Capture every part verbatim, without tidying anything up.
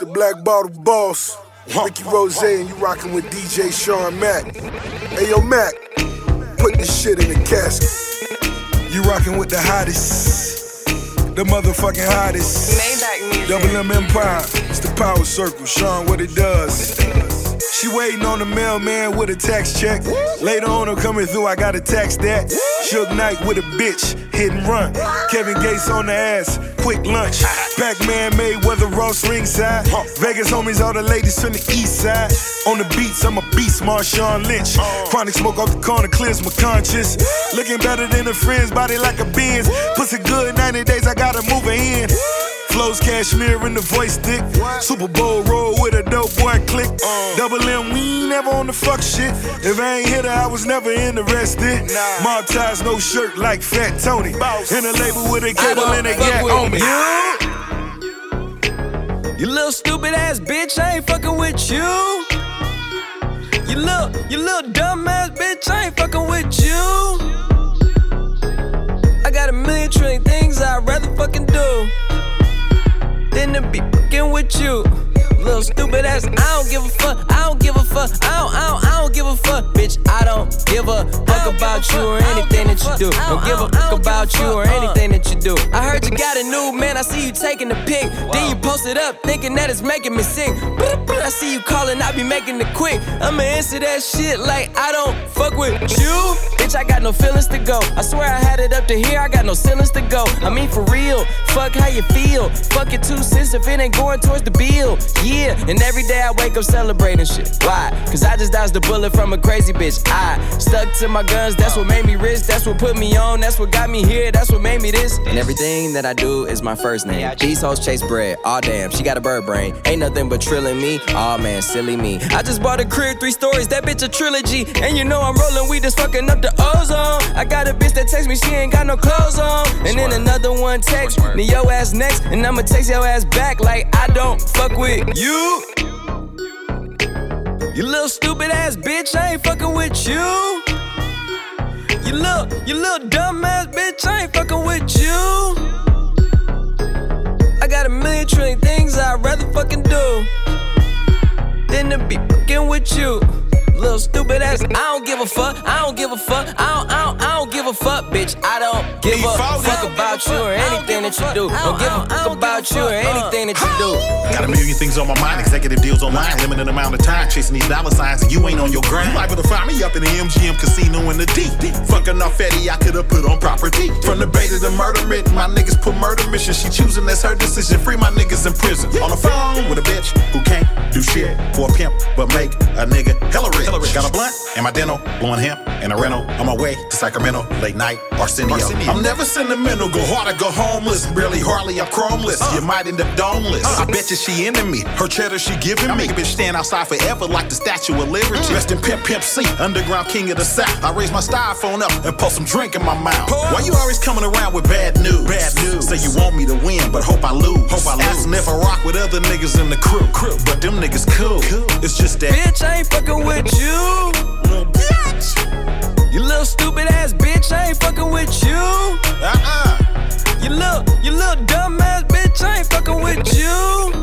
the Black Bottle Boss, Ricky Rose, and you rockin' with D J Sean Mack. Hey yo, Mac, put this shit in the casket. You rockin' with the hottest, the motherfucking hottest. Double M Empire, it's the power circle. Sean, what it does. She waiting on the mailman with a tax check. Later on, I'm coming through, I gotta tax that. Suge Knight with a bitch, hit and run. Kevin Gates on the ass, quick lunch. Pac-Man Mayweather, Ross ringside. Vegas homies, all the ladies from the east side. On the beats, I'm a beast, Marshawn Lynch. Chronic smoke off the corner, clears my conscience. Looking better than a friend's body like a Benz. Pussy good, ninety days, I gotta move her in. Flows cashmere in the voice thick. Super Bowl roll with a dope boy click. Double M, we ain't never on the fuck shit. If I ain't hit her, I was never interested. Mob ties, no shirt like Fat Tony. In a label with a cable and a gat on me. You, you little stupid ass bitch, I ain't fucking with you. You little, you little dumb ass bitch, I ain't fucking with you. I got a million trillion things I'd rather fucking do than to be fucking with you. Little stupid ass, I don't give a fuck, I don't give a fuck, I don't, I don't, I don't give a fuck, bitch, I don't give a fuck about you or anything that you do. Don't give a fuck about you or anything that you do. I heard you got a new man, I see you taking the pic. Then you post it up, thinking that it's making me sick. I see you calling, I be making it quick. I'ma answer that shit like I don't fuck with you. Bitch, I got no feelings to go. I swear I had it up to here, I got no ceilings to go. I mean for real, fuck how you feel. Fuck it two cents if it ain't going towards the bill. Yeah, and every day I wake up celebrating shit. Why? Cause I just dodged the bullet from a crazy bitch. I stuck to my guns, that's what made me rich. That's what put me on, that's what got me here. That's what made me this. And everything that I do is my first name. These hoes chase bread, aw damn, she got a bird brain. Ain't nothing but trilling me, aw man, silly me. I just bought a crib, three stories, that bitch a trilogy. And you know I'm rolling weed that's fucking up the ozone. I got a bitch that texts me, she ain't got no clothes on. And then another one text me, yo ass next. And I'ma text your ass back like I don't fuck with you. You little stupid ass bitch, I ain't fucking with you. You little, you little dumb ass bitch, I ain't fucking with you. I got a million trillion things I'd rather fucking do than to be fucking with you. Little stupid ass, I don't give a fuck, I don't give a fuck, I don't, I don't, I don't give a fuck, bitch. I don't give a fuck about you or anything that you do. Don't give a fuck about you or anything that you do. Got a million things on my mind, executive deals online, limited amount of time, chasing these dollar signs, and you ain't on your grind. You liable to find me up in the M G M casino in the D. Fucking off Eddie, I could've put on property. From the bay to the murder mitt, my niggas put murder mission. She choosing, that's her decision. Free my niggas in prison. On the phone with a bitch who can't do shit for a pimp, but make a nigga hella rich. Got a blunt and my dental, blowing hemp and a rental. On my way to Sacramento, late night, Arsenio. Arsenio. I'm never sentimental, go hard or go homeless. Barely, hardly, I'm chromeless. Uh. You might end up domeless. Uh. I bet you she into me. Her cheddar she giving me. I make a bitch stand outside forever like the Statue of Liberty. Mm. Rest in Pimp Pimp C, underground king of the South. I raise my styrofoam up and pour some drink in my mouth. Pause. Why you always coming around with bad news? Bad news. Say you want me to win, but hope I lose. Hope I lose. Asking if I rock with other niggas in the crew. crew. But them niggas cool. cool. It's just that bitch, I ain't fucking with you. Little bitch. You little stupid ass bitch, I ain't fucking with you. Uh-uh. You little, you little dumb ass bitch, I ain't fucking with you.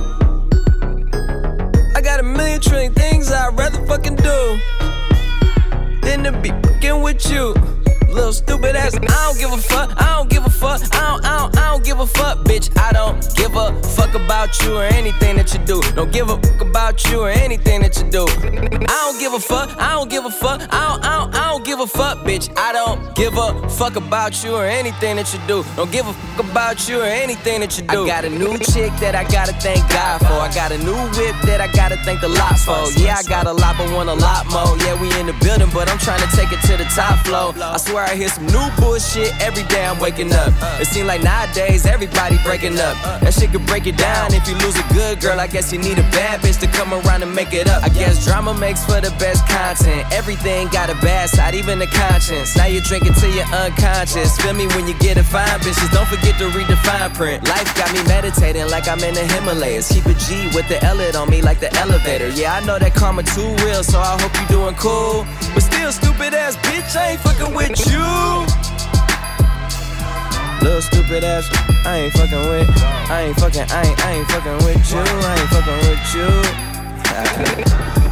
I got a million trillion things I'd rather fucking do than to be fucking with you. Little stupid ass, I don't give a fuck, I don't give a fuck, I don't, I don't, I don't give a fuck, bitch. I don't give a fuck about you or anything that you do. Don't give a fuck about you or anything that you do. I don't give a fuck, I don't give a fuck, I don't, I don't, I don't give a fuck, bitch. I don't give a fuck about you or anything that you do. Don't give a fuck about you or anything that you do. I got a new chick that I gotta thank God for. I got a new whip that I gotta thank the lot for. Yeah, I got a lot, but want a lot more. Yeah, we in the building, but I'm trying to take it to the top floor. I swear I hear some new bullshit every day I'm waking up. It seems like nowadays everybody breaking up. That shit could break it down. If you lose a good girl, I guess you need a bad bitch to come around and make it up. I guess drama makes for the best content. Everything got a bad side, even the conscience. Now you're drinking till you're unconscious. Feel me when you get a fine bitches. Don't forget to read the fine print. Life got me meditating like I'm in the Himalayas. Keep a G with the L on me like the elevator. Yeah, I know that karma too real, so I hope you doing cool. But still, stupid ass bitch, I ain't fucking with you. Little stupid ass, I ain't fucking with. I ain't fucking, I ain't, I ain't fucking with you. I ain't fucking with you.